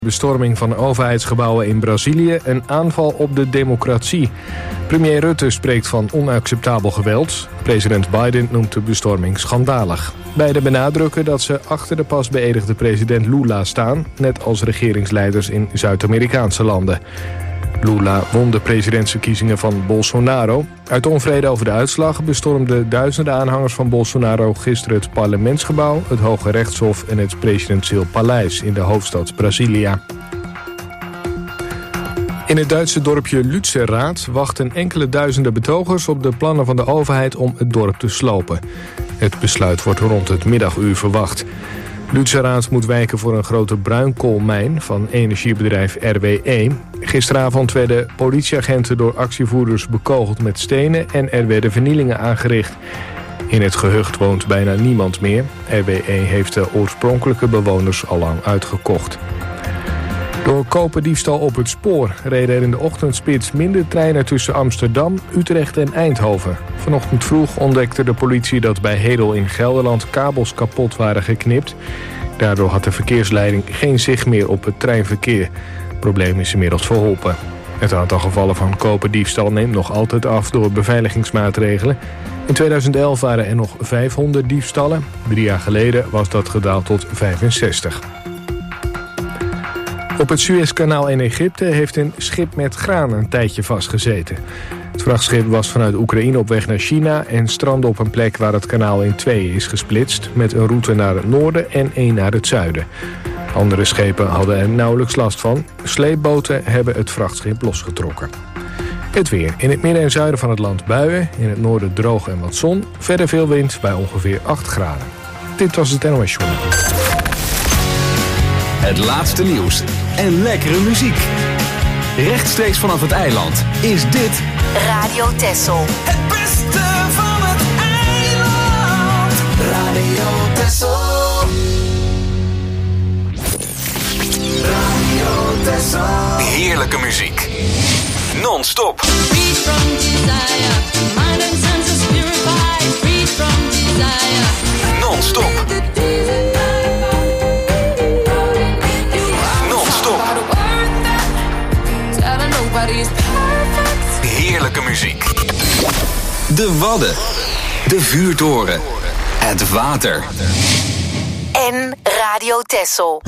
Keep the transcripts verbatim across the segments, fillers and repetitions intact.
Bestorming van overheidsgebouwen in Brazilië een aanval op de democratie. Premier Rutte spreekt van onacceptabel geweld. President Biden noemt de bestorming schandalig. Beiden benadrukken dat ze achter de pas beëdigde president Lula staan, net als regeringsleiders in Zuid-Amerikaanse landen. Lula won de presidentsverkiezingen van Bolsonaro. Uit onvrede over de uitslag bestormden duizenden aanhangers van Bolsonaro gisteren het parlementsgebouw, het Hoge Rechtshof en het presidentieel paleis in de hoofdstad Brasilia. In het Duitse dorpje Lützerath wachten enkele duizenden betogers op de plannen van de overheid om het dorp te slopen. Het besluit wordt rond het middaguur verwacht. Lützerath moet wijken voor een grote bruinkoolmijn van energiebedrijf R W E. Gisteravond werden politieagenten door actievoerders bekogeld met stenen en er werden vernielingen aangericht. In het gehucht woont bijna niemand meer. R W E heeft de oorspronkelijke bewoners al lang uitgekocht. Door koperdiefstal op het spoor reden er in de ochtendspits minder treinen tussen Amsterdam, Utrecht en Eindhoven. Vanochtend vroeg ontdekte de politie dat bij Hedel in Gelderland kabels kapot waren geknipt. Daardoor had de verkeersleiding geen zicht meer op het treinverkeer. Het probleem is inmiddels verholpen. Het aantal gevallen van koperdiefstal neemt nog altijd af door beveiligingsmaatregelen. In tweeduizend elf waren er nog vijfhonderd diefstallen. Drie jaar geleden was dat gedaald tot vijfenzestig. Op het Suezkanaal in Egypte heeft een schip met graan een tijdje vastgezeten. Het vrachtschip was vanuit Oekraïne op weg naar China en strandde op een plek waar het kanaal in tweeën is gesplitst, met een route naar het noorden en één naar het zuiden. Andere schepen hadden er nauwelijks last van. Sleepboten hebben het vrachtschip losgetrokken. Het weer. In het midden en zuiden van het land buien. In het noorden droog en wat zon. Verder veel wind bij ongeveer acht graden. Dit was het N O S Journal. Het laatste nieuws en lekkere muziek. Rechtstreeks vanaf het eiland is dit Radio Texel. Het beste van het eiland. Radio Texel. Radio Texel. heerlijke muziek. Non-stop. Free from desire, mind and senses purified. Free from desire. Non-stop. Heerlijke muziek. De Wadden. De Vuurtoren. Het water. En Radio Texel.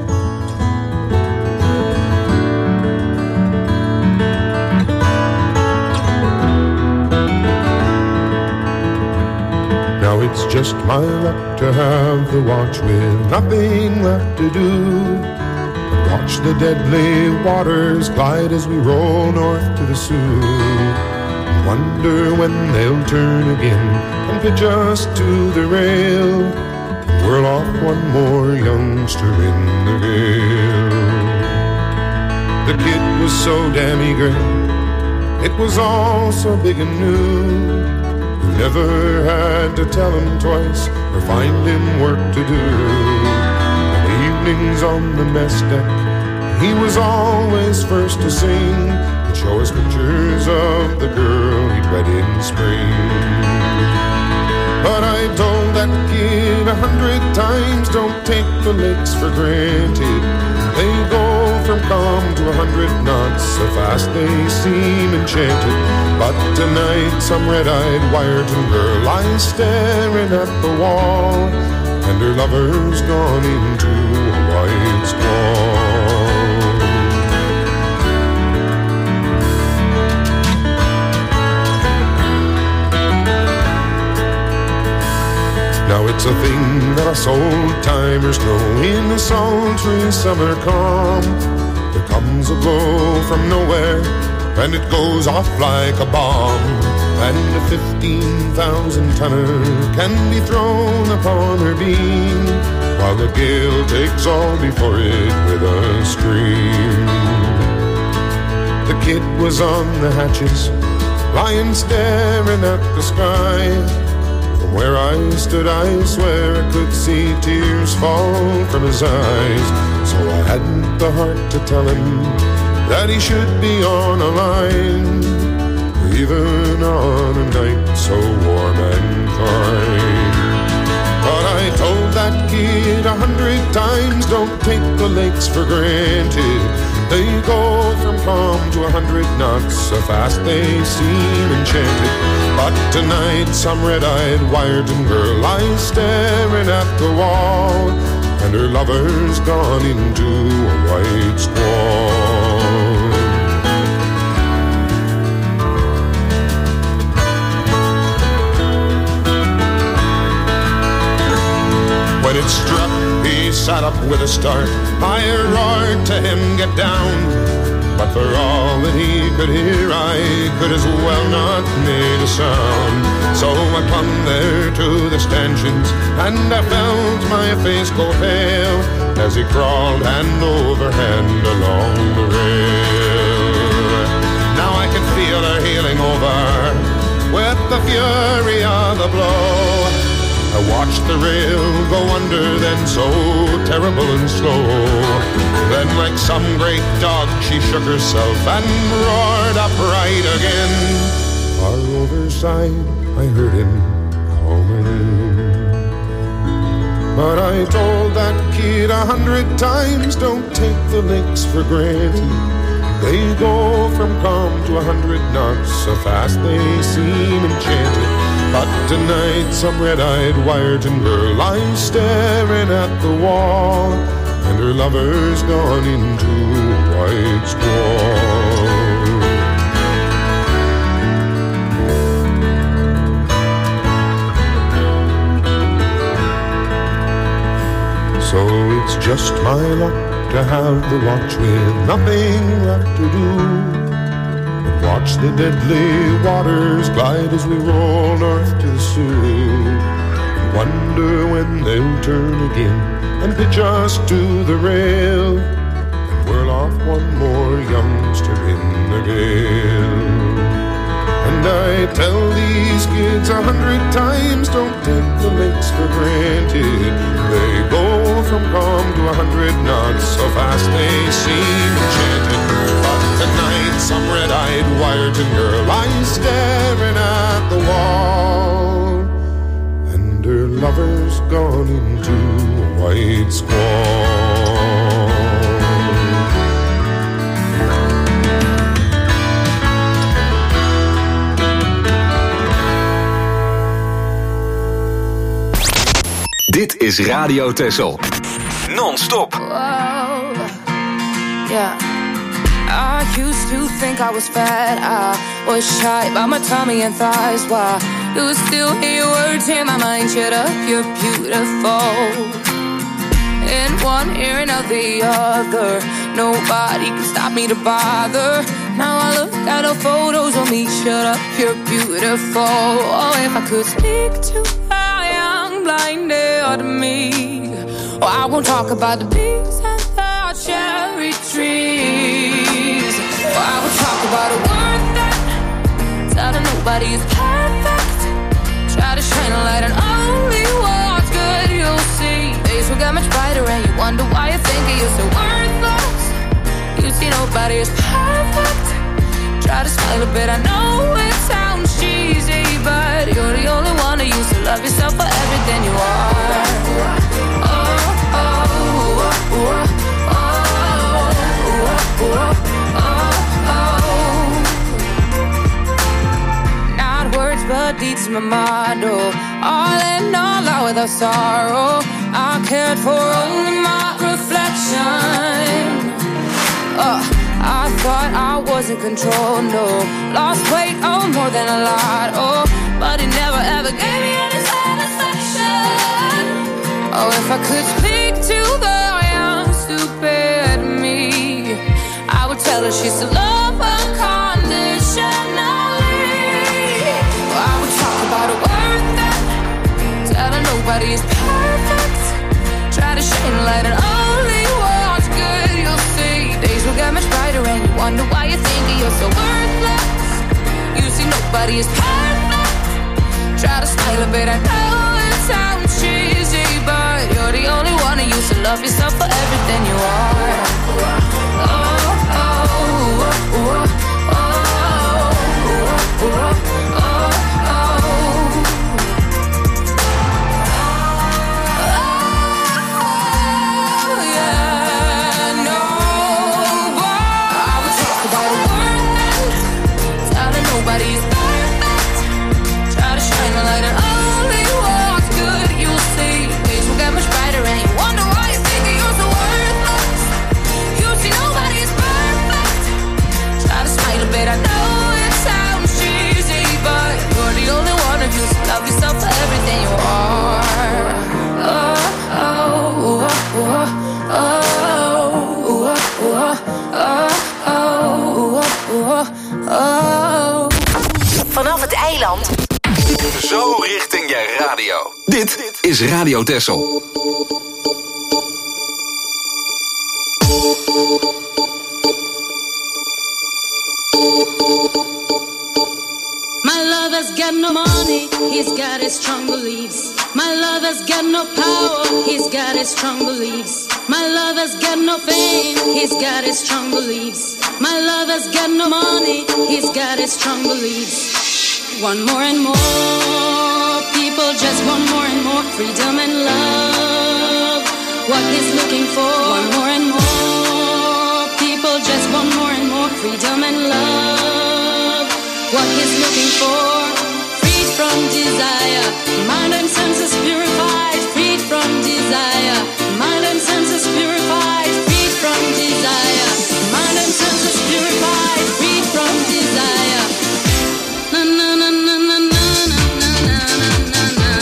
Now it's just my luck to have the watch with nothing left to do. Watch the deadly waters glide as we roll north to the Sioux. Wonder when they'll turn again and pitch us to the rail. Whirl off one more youngster in the gale. The kid was so damn eager, it was all so big and new. You never had to tell him twice or find him work to do. Evenings on the mess deck, he was always first to sing and show us pictures of the girl he'd wed in spring. But I told that kid a hundred times, don't take the lakes for granted. They go from calm to a hundred knots, so fast they seem enchanted. But tonight some red-eyed Wyerton girl lies staring at the wall, and her lover's gone into a white squall. Now it's a thing that us old-timers know. In the sultry summer calm, there comes a blow from nowhere, and it goes off like a bomb. And a fifteen thousand tonner can be thrown upon her beam, while the gale takes all before it with a scream. The kid was on the hatches, lying staring at the sky. From where I stood I swear I could see tears fall from his eyes. So I hadn't the heart to tell him that he should be on a line, even on a night so warm and fine. But I told that that kid a hundred times, don't take the lakes for granted. They go from calm to a hundred knots, so fast they seem enchanted. But tonight some red-eyed Wyerton girl lies staring at the wall, and her lover's gone into a white squall. When it struck, he sat up with a start. I roared to him, get down. But for all that he could hear, I could as well not made a sound. So I clung there to the stanchions, and I felt my face go pale as he crawled hand over hand along the rail. Now I can feel her heeling over with the fury of the blow. I watched the rail go under, then so terrible and slow. Then like some great dog she shook herself and roared upright again. Far overside I heard him call my name. But I told that kid a hundred times, don't take the lakes for granted. They go from calm to a hundred knots, so fast they seem enchanted. But tonight some red-eyed Wyerton girl lies staring at the wall, and her lover's gone into a white squall. So it's just my luck to have the watch with nothing left to do. Watch the deadly waters glide as we roll north to the Sioux, and wonder when they'll turn again and pitch us to the rail, and whirl off one more youngster in the gale. And I tell these kids a hundred times, don't take the lakes for granted. They go from calm to a hundred knots, so fast they seem enchanted. But tonight some red-eyed Wyerton girl lies staring at the wall, and her lover's gone into a white squall. Dit is Radio Texel. Non-stop. Whoa. Yeah. I used to think I was fat. I was shy about my tummy and thighs. Why do I still hear words in my mind? Shut up, you're beautiful. In one ear and out the other. Nobody can stop me to bother. Now I look at the photos of me. Shut up, you're beautiful. Oh, if I could speak to a young blinded me. Oh, I won't talk about the bees and the cherry trees. Oh, I will talk about a word that said that nobody is perfect. Try to shine a light on only what's good, you'll see. Days will get much brighter and you wonder why you think you're so worthless. You see nobody is perfect. Try to smile a bit, I know it sounds cheesy, but you're the only one who used to love yourself for everything you are. Oh, oh, oh, oh, oh, oh, oh, oh. Not words but deeds in my mind, oh. All in all out without sorrow. I cared for only my reflection. Uh, I thought I was in control, no. Lost weight, oh, more than a lot, oh. But it never ever gave me any satisfaction. Oh, if I could speak to the young, stupid me, I would tell her she's to love unconditionally. Oh, I would talk about a word that tell her nobody is perfect. Try to shine a light on only what's good, you'll see. Days will get much brighter and you wonder why you think you're so worthless. You see nobody is perfect. Try to smile a bit, I know it sounds cheesy, but you're the only one who used to love yourself for everything you are. Oh, oh, oh, oh, oh, oh, oh, oh. oh, oh, oh. Vanaf het eiland. Zo richting je radio. Dit is Radio Texel. My lover's got no money, he's got his strong beliefs. My lover's got no power, he's got his strong beliefs. My lover's got no fame, he's got his strong beliefs. My lover's got no money, he's got his strong beliefs. One more and more, people just want more and more freedom and love. What he's looking for, one more and more, people just want more and more freedom and love. What he's looking for, freed from desire, mind and senses purified, freed from desire, mind and senses purified, freed from desire, mind and senses purified, freed from desire. Na na na na na na na na na na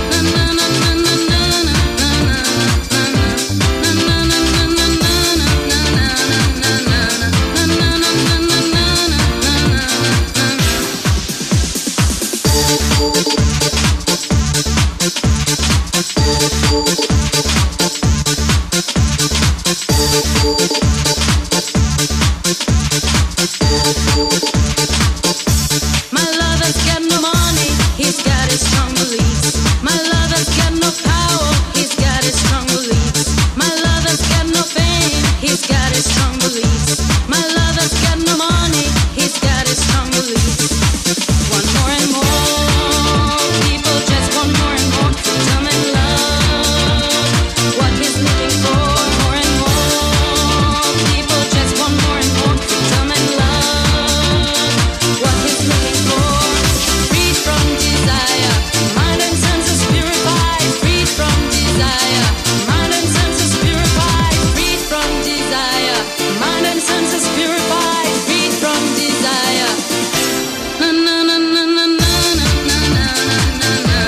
My lover's got no money, he's got his strong beliefs. My lover's got no power, he's got his strong beliefs. My lover's got no fame, he's got his strong beliefs. My lover's got no money, he's got his strong beliefs. One more and more, people just want more and more freedom and love. What he's looking for, more and more, people just want more and more freedom and love. What he's looking for, freed from desire, mind and senses purified, freed from desire, mind and senses purified, freed from desire, mind and senses purified, freed from desire. Na na na na na na na na na na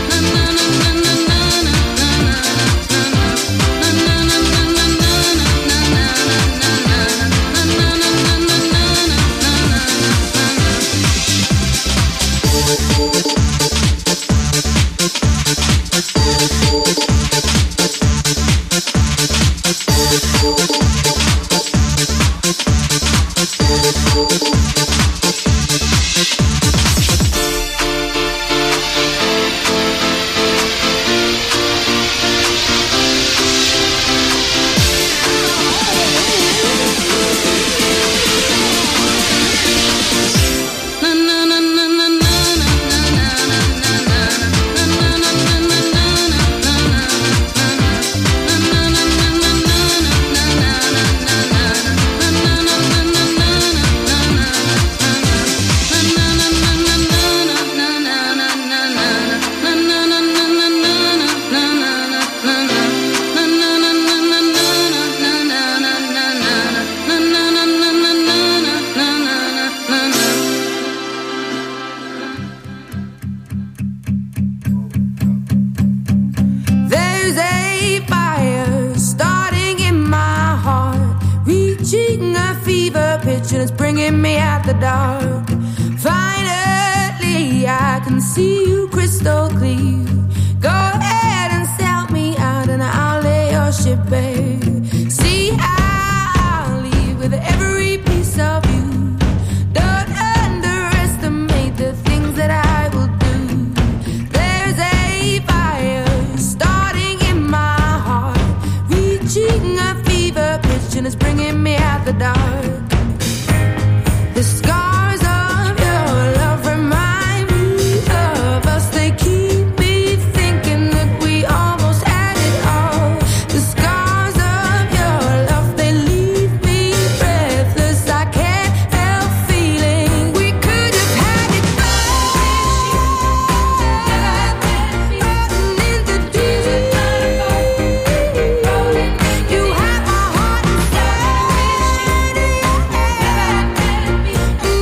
There's a fire starting in my heart, reaching a fever pitch and it's bringing me out the dark. Finally, I can see you crystal clear. Go ahead and sell me out and I'll lay your ship bare. See, I'll leave with every piece of you. Don't underestimate the things that I will do. There's a fire starting in my heart, reaching a fever pitch and it's bringing me out the dark. The scars of your love remind me of us. They keep me thinking that we almost had it all. The scars of your love, they leave me breathless. I can't help feeling we could have had it all. Rotten into tears. You have my heart inside.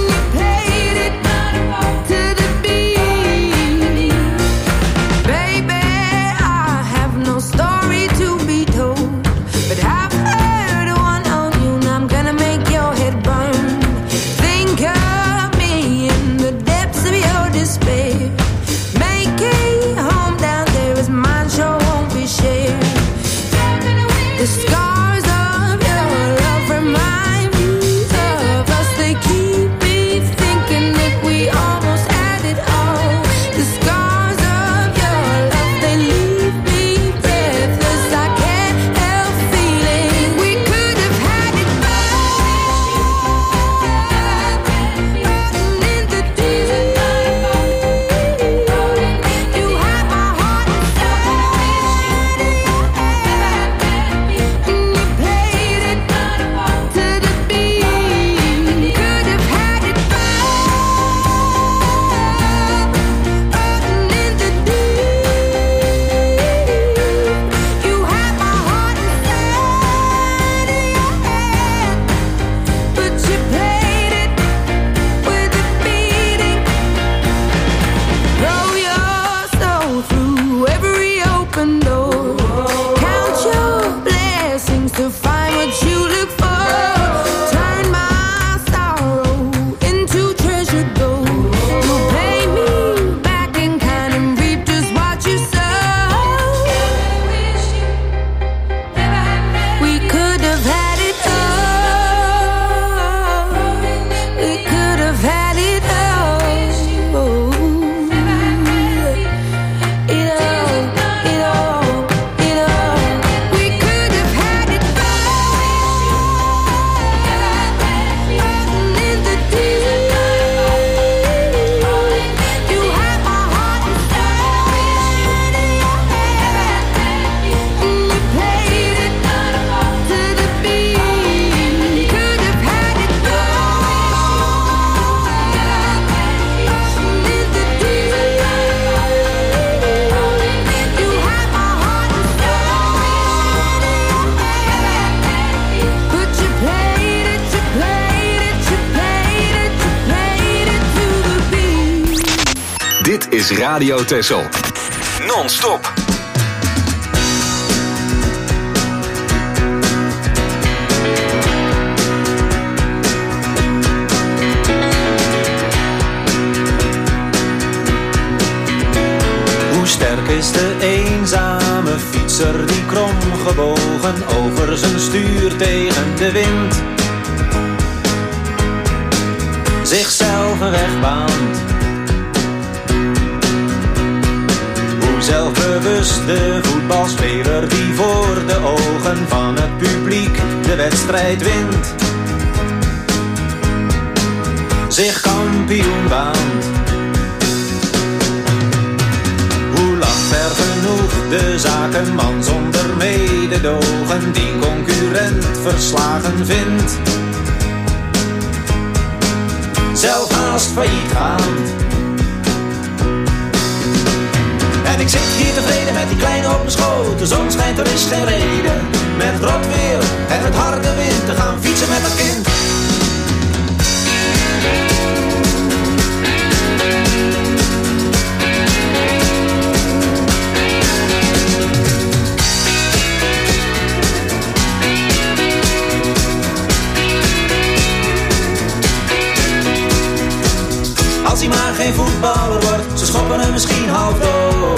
is Radio Texel. Non-stop. Hoe sterk is de eenzame fietser die krom gebogen over zijn stuur tegen de wind zichzelf een weg baant. Hoe zelfbewust de voetbalspeler die voor de ogen van het publiek de wedstrijd wint zich kampioen baant. Hoe lang ver genoeg de zakenman zonder mededogen die concurrent verslagen vindt zelf haast failliet gaand. En ik zit hier tevreden met die kleine op mijn schoot. De zon schijnt, er is geen reden met het rot weer en het harde wind te gaan fietsen met dat kind. Als hij maar geen voetballer wordt, ze schoppen hem misschien half dood.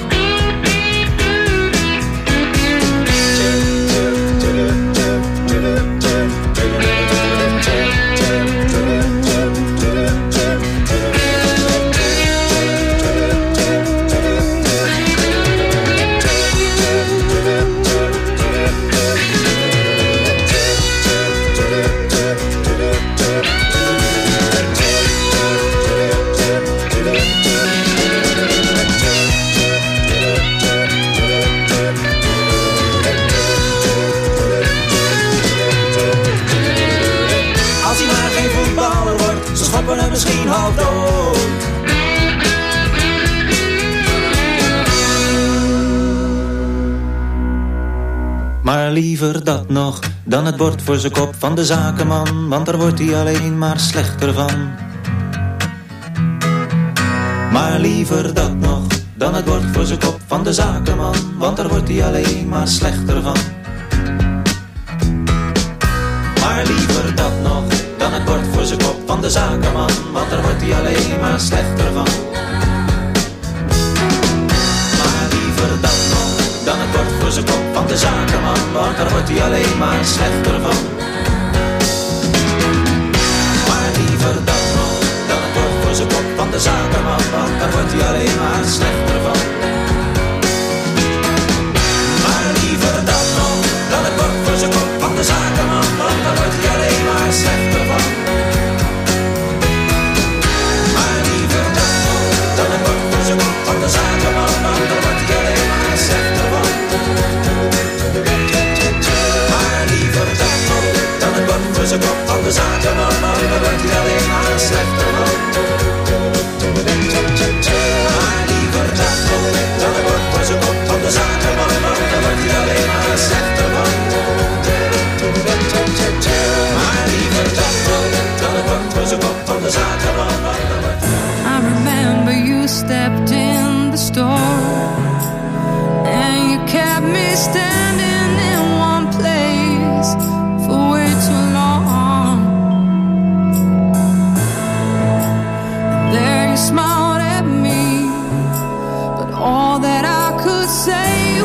Misschien half dood. Maar liever dat nog dan het bord voor zijn kop van de zakenman, want daar wordt hij alleen maar slechter van. Maar liever dat nog dan het bord voor zijn kop van de zakenman, want daar wordt hij alleen maar slechter van. Maar liever dat nog dan het bord voor zijn kop van de zakenman, want daar wordt hij alleen maar slechter van. Maar liever dat nog dan het bord voor zijn kop van de zakenman, want daar wordt hij alleen maar slechter van. Maar liever dat nog dan het bord voor zijn kop van de zakenman, want daar wordt hij alleen maar slechter van. Maar liever dat nog dan het bord voor zijn kop van de zakenman, want daar wordt hij alleen maar slechter van. Van de zakenman, want daar wordt hij alleen maar slechter van. Maar liever dat nog dan het bord voor zijn kop van de zakenman, want daar wordt hij alleen maar slechter van. Maar liever dat nog dan het bord voor zijn kop van de zakenman, want daar wordt hij alleen maar slechter van. Maar liever dat nog dan het bord voor zijn kop van de zakenman, want daar wordt hij. I remember you stepped in the store and you kept me standing in one place for way too long. And there you smiled at me, but all that I could say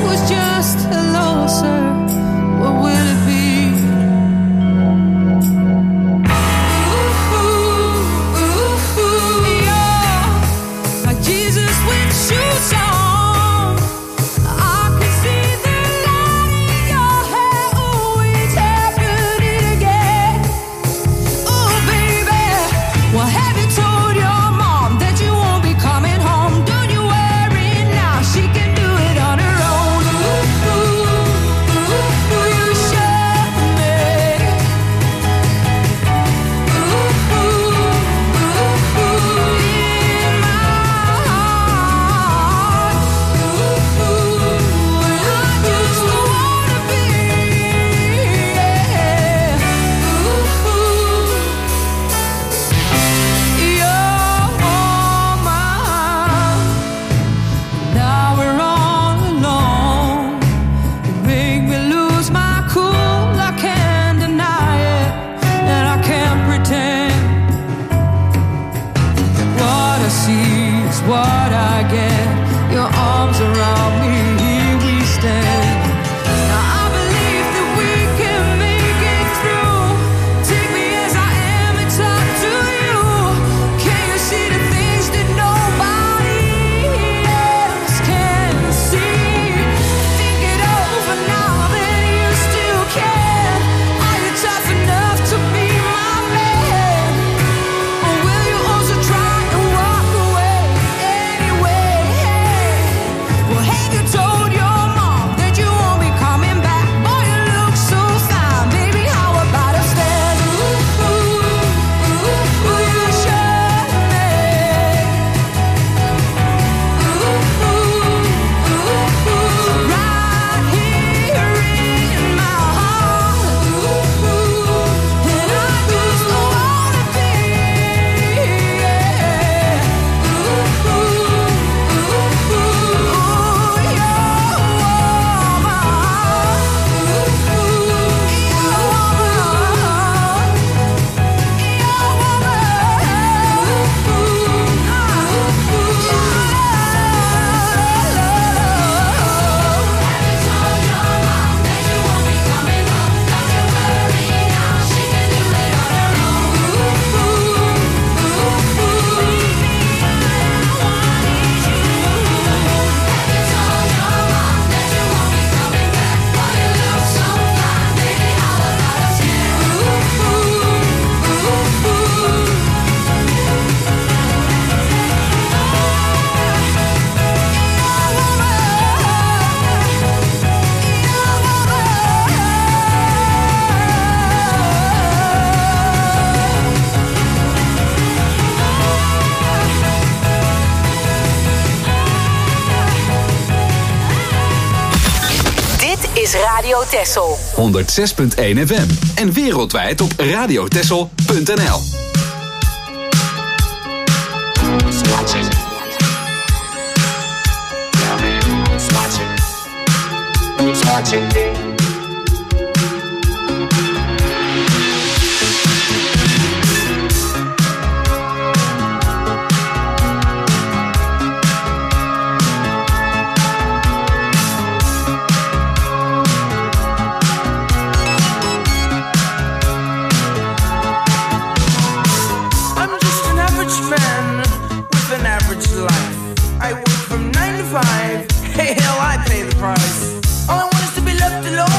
Texel. honderd zes punt één F M. En wereldwijd op radiotexel punt n l. Hey, hell, I pay the price. All I want is to be left alone.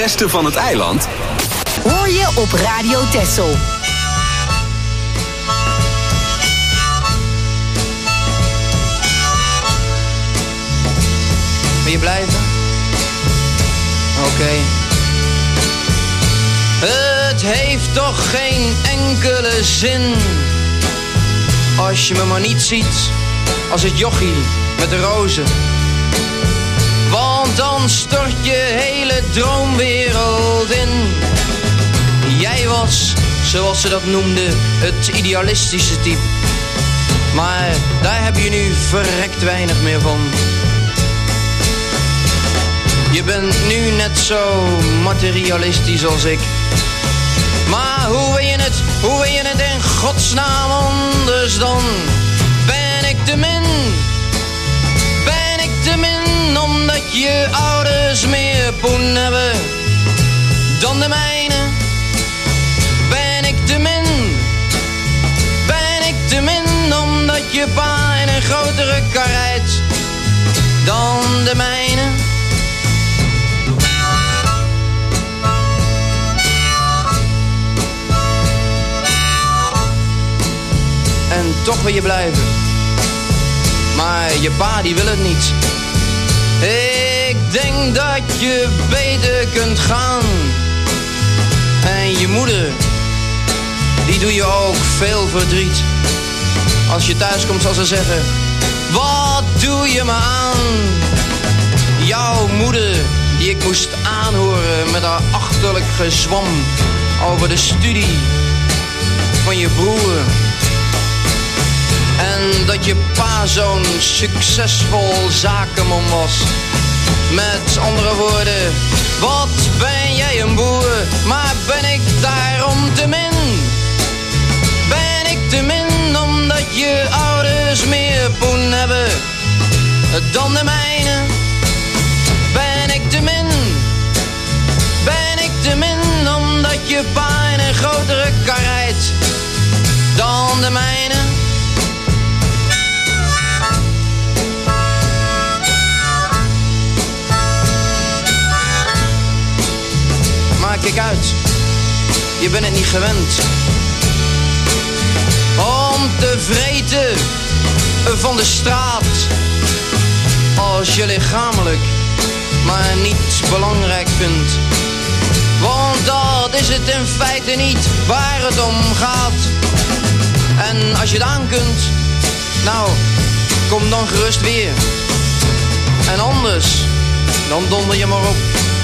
beste van het eiland hoor je op Radio Texel. Wil je blijven? Oké. Okay. Het heeft toch geen enkele zin als je me maar niet ziet als het jochie met de rozen. Want dan stort je hele droomwereld in. Jij was, zoals ze dat noemden, het idealistische type. Maar daar heb je nu verrekt weinig meer van. Je bent nu net zo materialistisch als ik. Maar hoe wil je het, hoe wil je het in godsnaam anders dan? Ben ik te min? Ben ik te min omdat je ouders meer poen hebben dan de mijne? Ben ik te min? Ben ik te min omdat je pa in een grotere kar rijdt dan de mijne? En toch wil je blijven. Maar je pa die wil het niet. Ik denk dat je beter kunt gaan. En je moeder, die doe je ook veel verdriet. Als je thuis komt zal ze zeggen: wat doe je me aan? Jouw moeder, die ik moest aanhoren met haar achterlijk gezwam over de studie van je broer. En dat je pa zo'n succesvol zakenman was. Met andere woorden, wat ben jij een boer, maar ben ik daarom te min? Ben ik te min omdat je ouders meer poen hebben dan de mijne? Ben ik te min? Ben ik te min omdat je pa in een grotere kar rijdt dan de mijne? Maar kijk uit, je bent het niet gewend om te vreten van de straat als je lichamelijk maar niet belangrijk vindt. Want dat is het in feite niet waar het om gaat. En als je het aan kunt, nou, kom dan gerust weer. En anders, dan donder je maar op.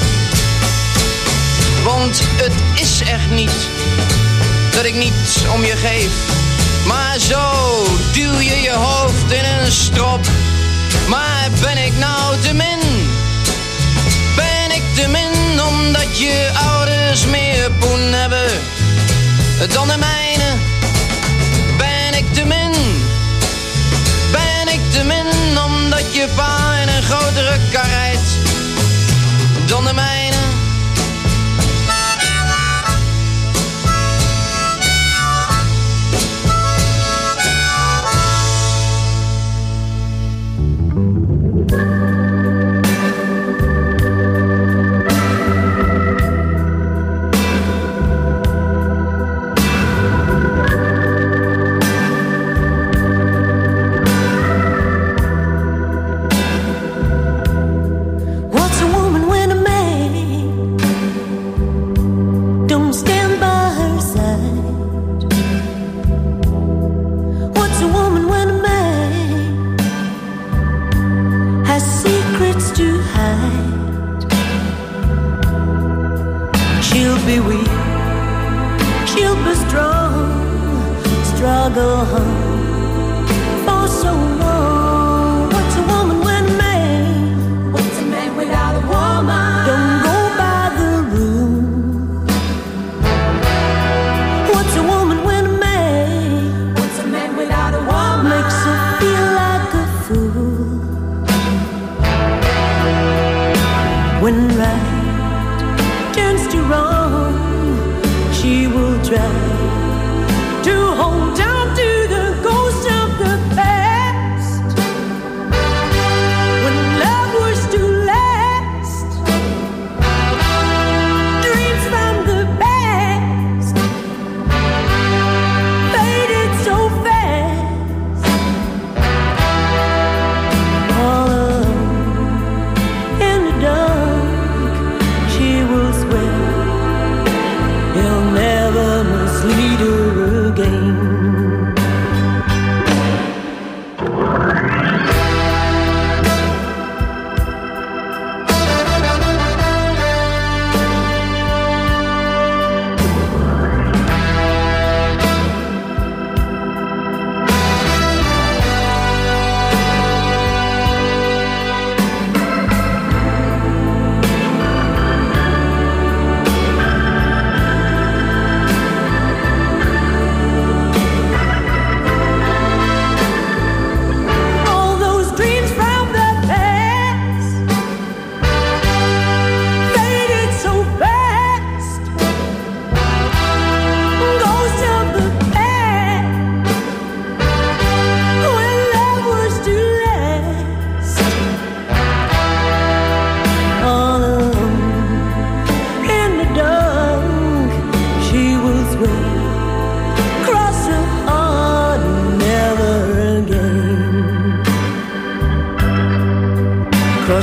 Want het is echt niet dat ik niet om je geef. Maar zo duw je je hoofd in een strop. Maar ben ik nou te min? Ben ik te min omdat je ouders meer poen hebben dan de mijne? Ben ik te min? Ben ik te min omdat je pa in een grotere kar rijdt dan de mijne? She will try to hold down to the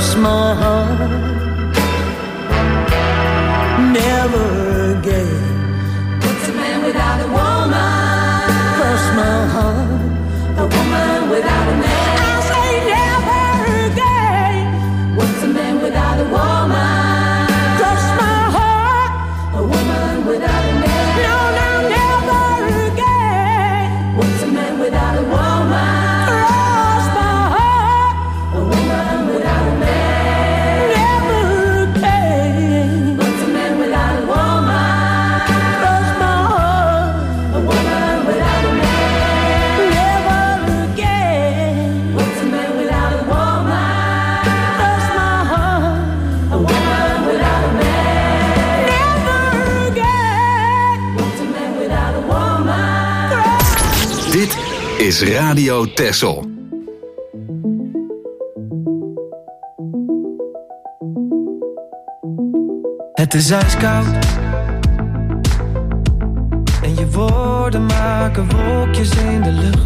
cross my heart. Never again. What's a man without a woman? Cross my heart. A woman without a man. I say never again. What's a man without a woman? Cross my heart. A woman without a man. No, no, never again. What's a man without a woman? Cross my heart. A woman without a man. Never again. What's a man without a woman? Cross my heart. A woman without a man. Never again. What's a man without a woman? Cross my heart. A woman without a man. Never again. What's a man without a woman? Dit is Radio Texel. Het is ijskoud en je woorden maken wolkjes in de lucht.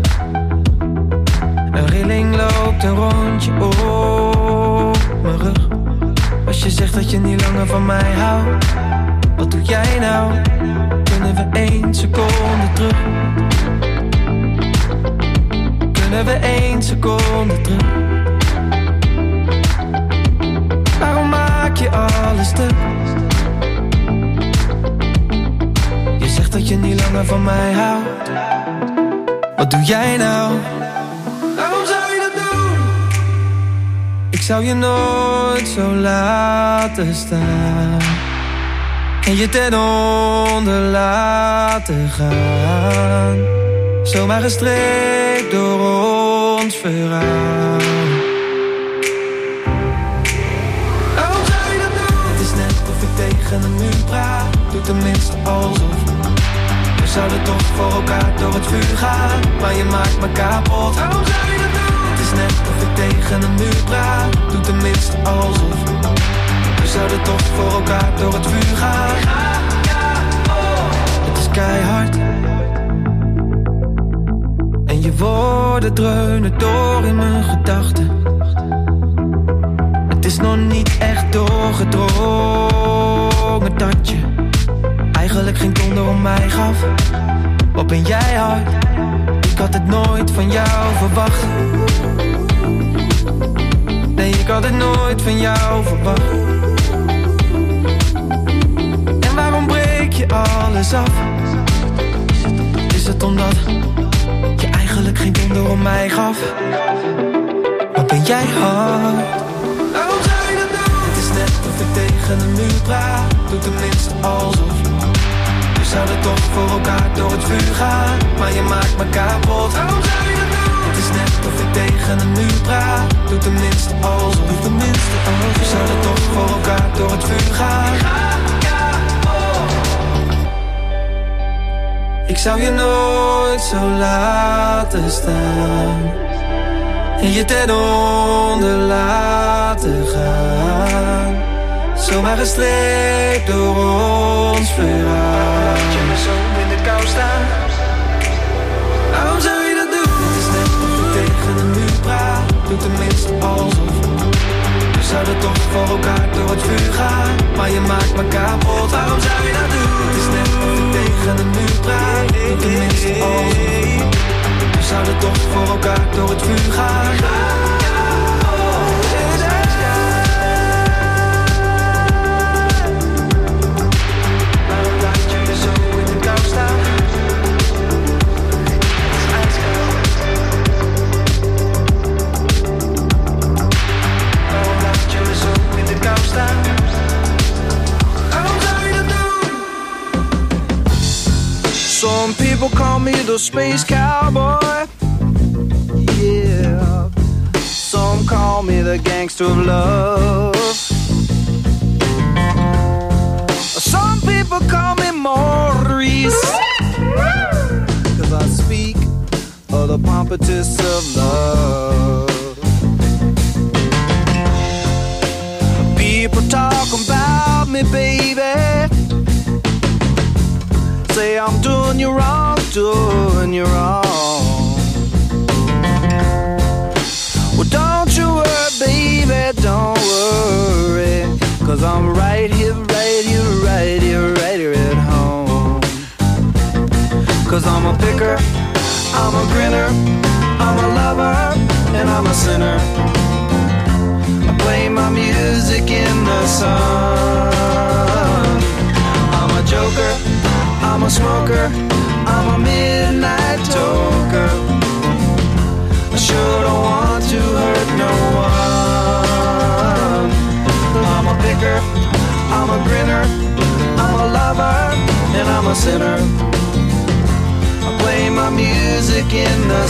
Een rilling loopt een rondje op mijn rug. Als je zegt dat je niet langer van mij houdt, wat doe jij nou? Kunnen we één seconde terug? Kunnen we één seconde terug? Waarom maak je alles stuk? Je zegt dat je niet langer van mij houdt. Wat doe jij nou? Waarom zou je dat doen? Ik zou je nooit zo laten staan en je ten onder laten gaan. Zomaar gestreept door ons verhaal. Waarom zou je dat doen? Het is net of ik tegen een muur praat. Doe tenminste alsof. We zouden toch voor elkaar door het vuur gaan, maar je maakt me kapot. Waarom zou je dat doen? Het is net of ik tegen een muur praat. Doe tenminste alsof. We zouden toch voor elkaar door het vuur gaan. Het is keihard en je woorden dreunen door in mijn gedachten. Het is nog niet echt doorgedrongen dat je eigenlijk geen donder om mij gaf. Wat ben jij hard? Ik had het nooit van jou verwacht. Nee, ik had het nooit van jou verwacht. En waarom breek je alles af? Is het omdat je eigenlijk geen donder om mij gaf? Wat ben jij hard? Waarom zou je dat doen? Het is net of ik tegen een muur praat. Doe tenminste alsof. We zouden toch voor elkaar door het vuur gaan, maar je maakt me kapot. Waarom zou je dat doen? Het is net of ik tegen een muur praat. Doe tenminste alsof. Doe tenminste alsof. We zouden toch voor elkaar door het vuur gaan. Ik zou je nooit zo laten staan en je ten onder laten gaan. Zomaar gestreept door ons verhaal. Laat je me zo in de kou staan. Waarom zou je dat doen? Het is net of ik tegen een muur praat. Doe tenminste alsof. We zouden toch voor elkaar door het vuur gaan, maar je maakt me kapot. Waarom zou je dat doen? Het is net of ik tegen een muur praat. Doe tenminste alsof. We zouden toch voor elkaar door het vuur gaan. Some people call me the space cowboy. Yeah. Some call me the gangster of love. Some people call me Maurice, 'cause I speak of the pompatus of love. People talk about me, baby. Say I'm doing you wrong, doing you wrong. Well, don't you worry, baby, 'cause I'm right here, right here, right here, right here at home. 'Cause I'm a picker, I'm a grinner, I'm a lover, and I'm a sinner. I play my music in the sun. I'm a joker, I'm a smoker, I'm a midnight toker. I sure don't want to hurt no one. I'm a picker, I'm a grinner, I'm a lover, and I'm a sinner. I play my music in the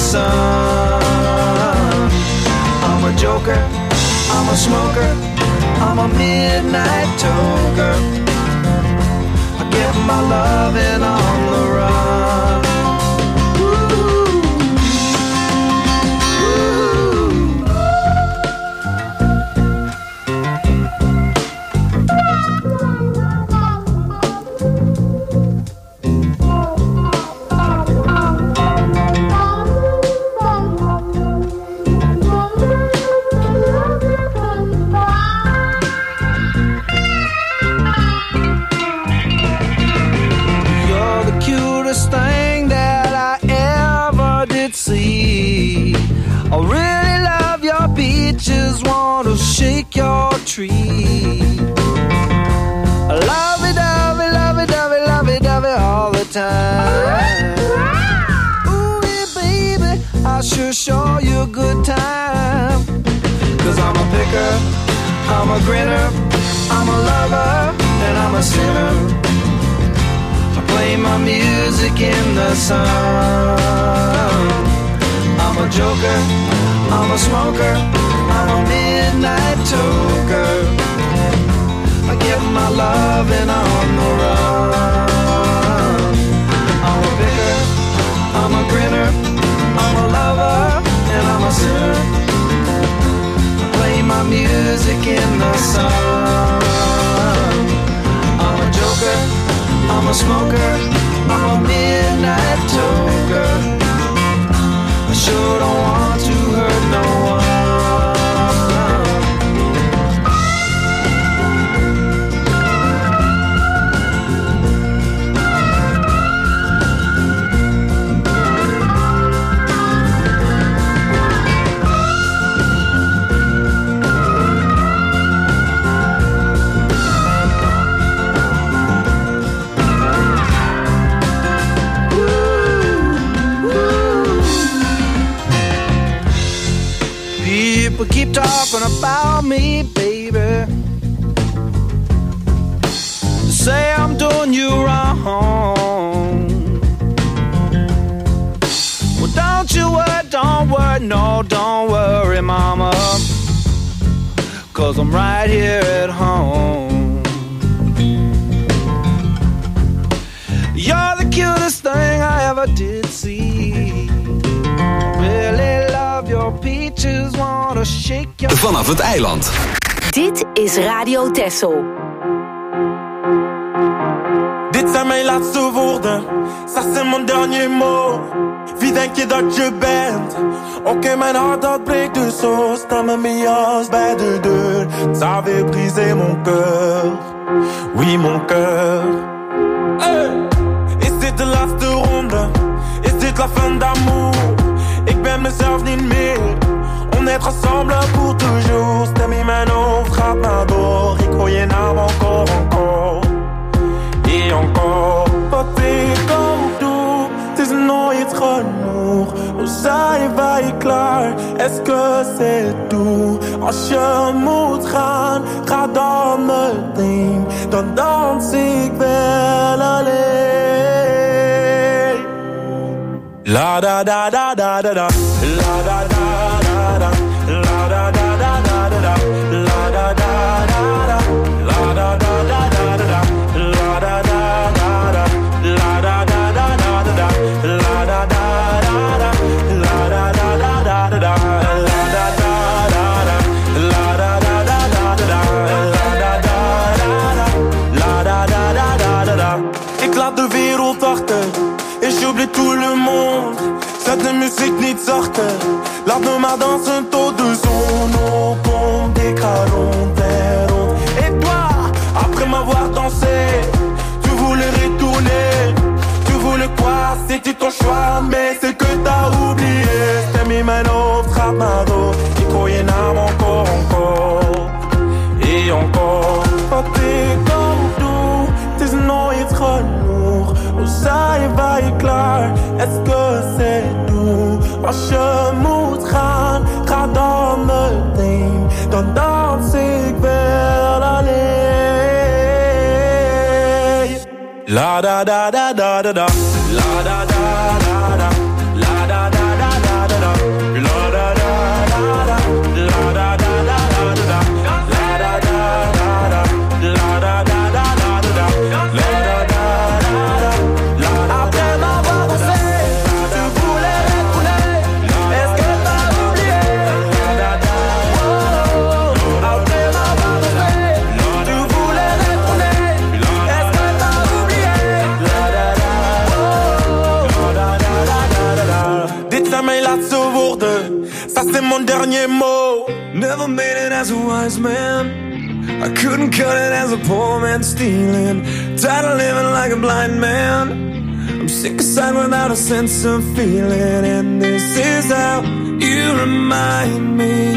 sun. I'm a joker, I'm a smoker, I'm a midnight toker. I get my loving on the run. Thing that I ever did see. I really love your peaches, want to shake your tree. I love it, love it, love it, love it, love it, love it all the time. Ooh, yeah, baby, I sure show you a good time. 'Cause I'm a picker, I'm a grinner, I'm a lover, and I'm a sinner. Play my music in the sun. I'm a joker, I'm a smoker, I'm a midnight toker. I get my loving on the run. I'm a picker, I'm a grinner, I'm a lover, and I'm a sinner. I play my music in the sun. I'm a joker, I'm a smoker, I'm a midnight toker. I sure don't want to hurt no one. People keep talking about me, baby. Say I'm doing you wrong. Well, don't you worry, don't worry, no, don't worry, mama. 'Cause I'm right here at home. You're the cutest thing I ever did see. Really love your peaches, wanna shake your... Vanaf het eiland. Dit is Radio Texel. Dit zijn mijn laatste woorden, ça c'est mon dernier mot. Wie denk je dat je bent? Oké, okay, mijn hart dat breekt dus zo. Sta me mijn jas bij de deur. Ça avait brisé mon cœur. Oui, mon cœur. Hey! Is dit de laatste ronde? Is dit la fin d'amour? Ik ben mezelf niet meer. On est ensemble pour toujours. Stem in mijn hoofd gaat maar door. Ik hoor je naam encore, encore. Et encore. Wat ik ook doe, het is nooit genoeg. Oh, zijn wij klaar? Est-ce que c'est tout? Als je moet gaan, ga dan meteen. Dan dans ik wel alleen. La da da da da da da. La da da da da. La da da da da da. La da da da da. La da da da da da. La da da da da. La da da da da da. La da da da da. La da da da da da. La da da da da. La da da da da da. La da da da da. La da da da da da. Ik laat de wereld achter. Et j'oublie tout le monde. Zet de muziek niet zachter. Laat me maar dansen tot de zon opkomt. Ik ga rond en rond. Et toi, est-ce que c'est doux? Als je moet gaan, ga dan meteen. Dan dans ik wel alleen. La da da da da da da. La da da da da. La da da da da da da. La da da da da. La da da da da da. La da da da da. La da da da da da. La da da da da. Après m'avoir dansé, tu voulais retourner. Est-ce que t'as oublié? Après m'avoir dansé, tu voulais retourner. Est-ce que t'as oublié? Dit zijn mijn laatste woorden, ça c'est mon dernier mot. Never made it as a wise man, I couldn't cut it as a poor man stealing. Tired of living like a blind man, I'm sick aside without a sense of feeling. And this is how you remind me.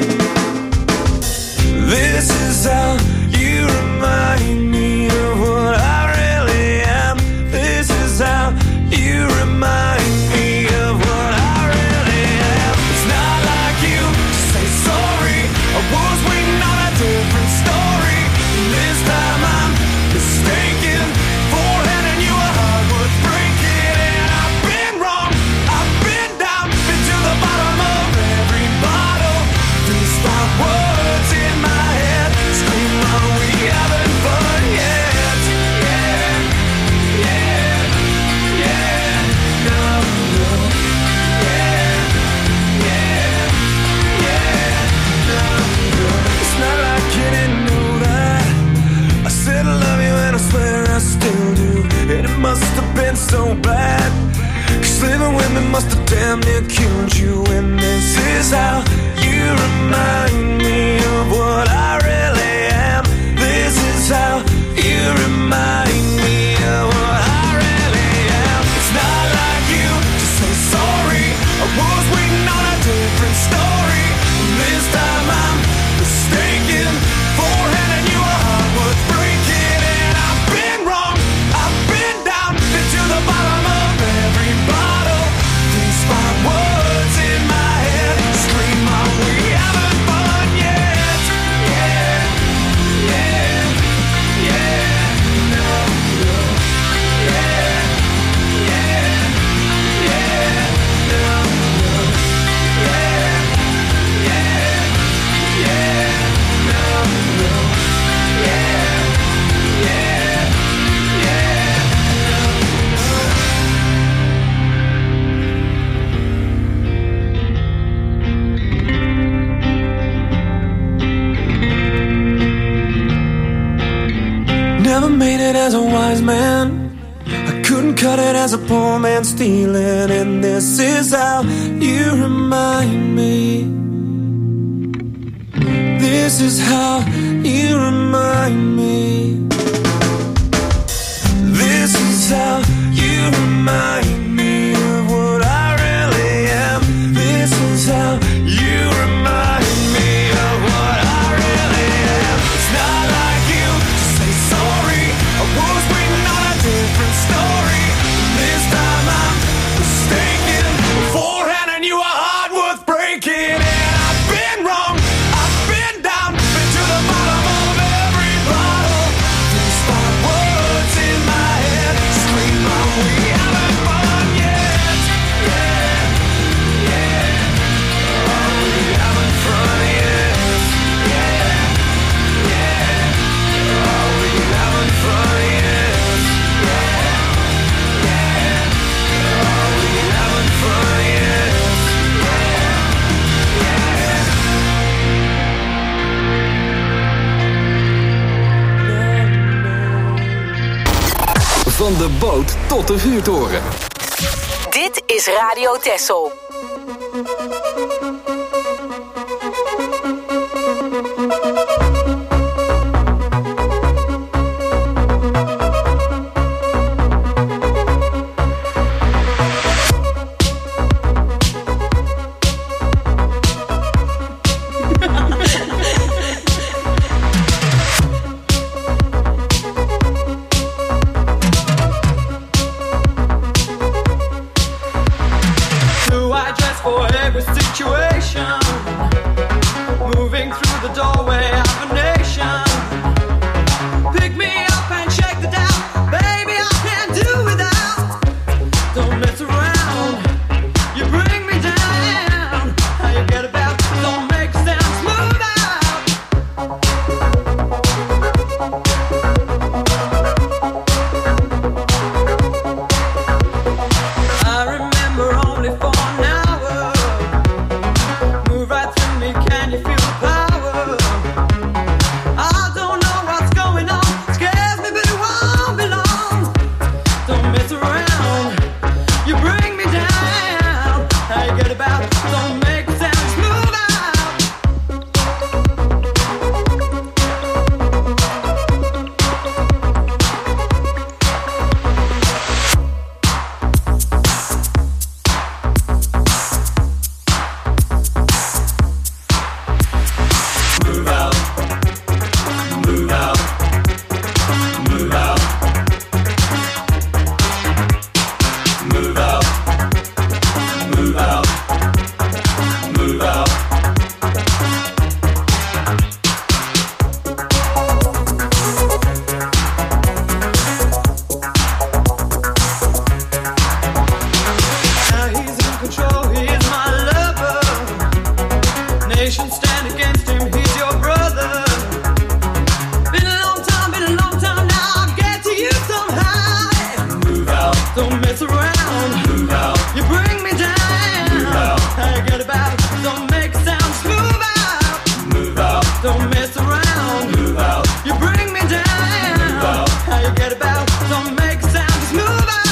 This is how you remind me of what I really am. This is how you remind me of what I really am. It's not like you to say sorry, I was waiting on a different story. This time I'm mistaken for handing you a heart worth breaking. And I've been wrong, I've been down, been to the bottom of every bottle. These five words in my head scream, are we having fun yet? Yeah, yeah, yeah, no, no, yeah, yeah, yeah, no, no. It's not like you didn't know that I said I love you and I swear I still do. And it must have been so bad, 'cause living with me must have damn near killed you. And this is how you remind me of what I really am. This is how you remind me of what I really am. It's not like you to say sorry, I was waiting on a different story. This time I'm mistaken for handing you a heart worth breaking. And I've been wrong, I've been down, been to the bottom of every bottle. These five words in my head scream, are we having fun yet? Yeah, yeah, yeah, no, no, yeah, yeah, yeah, no, no, yeah, yeah, yeah, no, no, yeah, yeah, yeah, Never made it as a wise man, I couldn't cut it as a poor man stealing. And this is how you remind me. This is how you remind me. This is how you remind me of what I really am. This is how you remind me of what I really am. It's not like you to say sorry, I was waiting on a different story. This time I'm mistaken for handing you a heart worth breaking. And I've been wrong, I've been down, been to the bottom of every bottle. These five words in my head scream, are we having fun yet? Yeah, yeah, are we having fun yet? Yeah, yeah, are we having fun yet? Yeah, yeah, are we having fun yet? Van de boot tot de vuurtoren. Dit is Radio Texel. for every situation. Moving through the doorway of a nation. Pick me up and shake the down. Baby, I can't do without. Don't mess around. You bring me down. How you get about? Don't make sound. Smooth out. I remember only for an hour. Move right through me. Can you feel the power? I don't know what's going on. Scares me, but it won't be long. Don't mess around. You bring me down. How you get about? Don't make a sound. Smooth out. Move out. Move out. Move out. Move out. Move out. Move out. Now he's in control, he is my lover. Nation stand against him, he's your brother. Been a long time, been a long time now. I'll get to you somehow. Move out. Don't mess around. Move out. You bring me down. Move out. How you get about? Don't make sounds. Move out. Move out. Don't mess around. Move out. You bring me down. Move out. How you get about? Don't make sounds. Move out.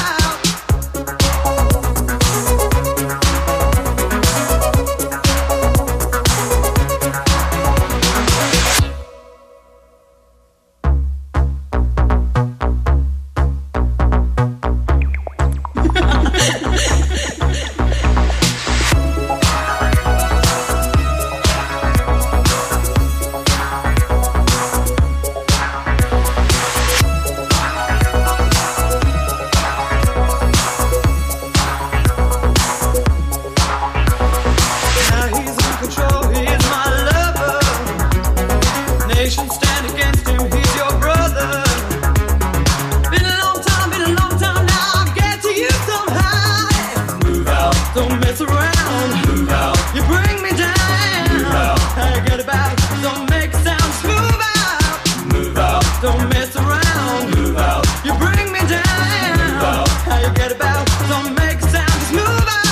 Now he's in control, he is my lover. Nation stand against him, he's your brother. Been a long time, been a long time now. I'll get to you somehow. Move out. Don't mess around. Move out. You bring me down. Move out. How you get about? Don't make sounds. Move out. Move out. Don't mess around. Move out. You bring me down. Move out. How you get about? Don't make sounds. Move out.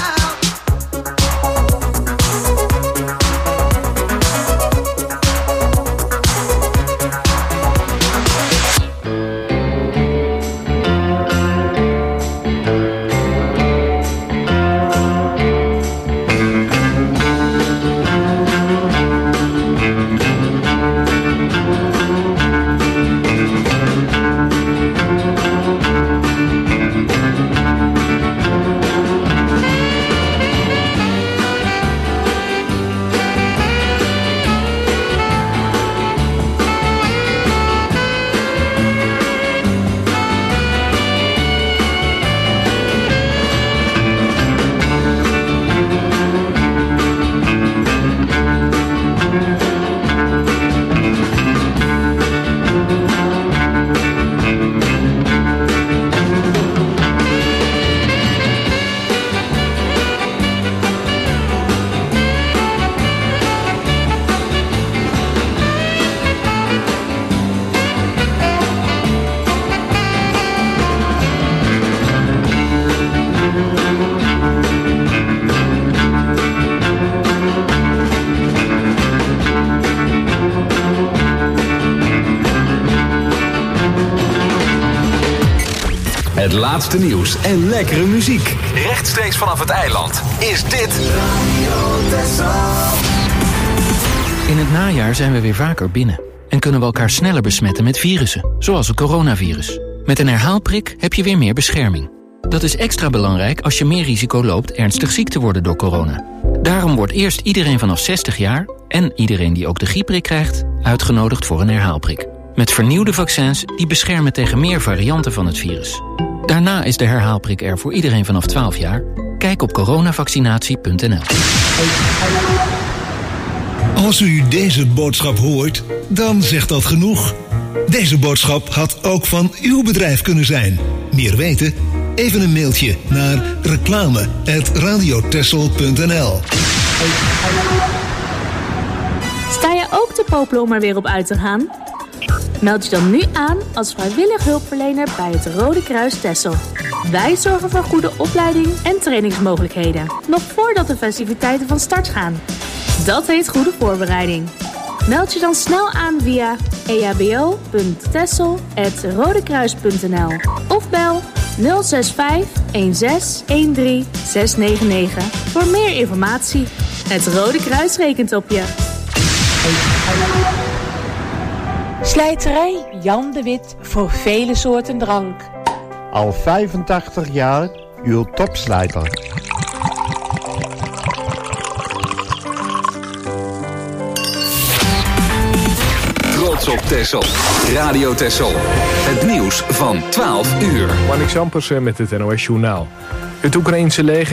Het laatste nieuws en lekkere muziek. Rechtstreeks vanaf het eiland is dit In het najaar zijn we weer vaker binnen en kunnen we elkaar sneller besmetten met virussen, zoals het coronavirus. Met een herhaalprik heb je weer meer bescherming. Dat is extra belangrijk als je meer risico loopt ernstig ziek te worden door corona. Daarom wordt eerst iedereen vanaf zestig jaar en iedereen die ook de griepprik krijgt uitgenodigd voor een herhaalprik. Met vernieuwde vaccins die beschermen tegen meer varianten van het virus. Daarna is de herhaalprik er voor iedereen vanaf twaalf jaar. Kijk Kijk op coronavaccinatie punt n l. Als u deze boodschap hoort, dan zegt dat genoeg. Deze boodschap had ook van uw bedrijf kunnen zijn. Meer weten? Even een mailtje naar reclame apenstaartje radiotessel punt n l. Sta je ook te popelen om er weer op uit te gaan? Meld je dan nu aan als vrijwillig hulpverlener bij het Rode Kruis Texel. Wij zorgen voor goede opleiding en trainingsmogelijkheden, nog voordat de festiviteiten van start gaan. Dat heet goede voorbereiding. Meld je dan snel aan via e h b o punt texel apenstaartje rodekruis punt n l of bel nul zes vijf een zes een drie zes negen negen voor meer informatie. Het Rode Kruis rekent op je. Slijterij Jan de Wit voor vele soorten drank. Al vijfentachtig jaar uw topslijter. Trots op Texel. Radio Texel. Het nieuws van twaalf uur. Marnix Ampersen met het N O S Journaal. Het Oekraïense leger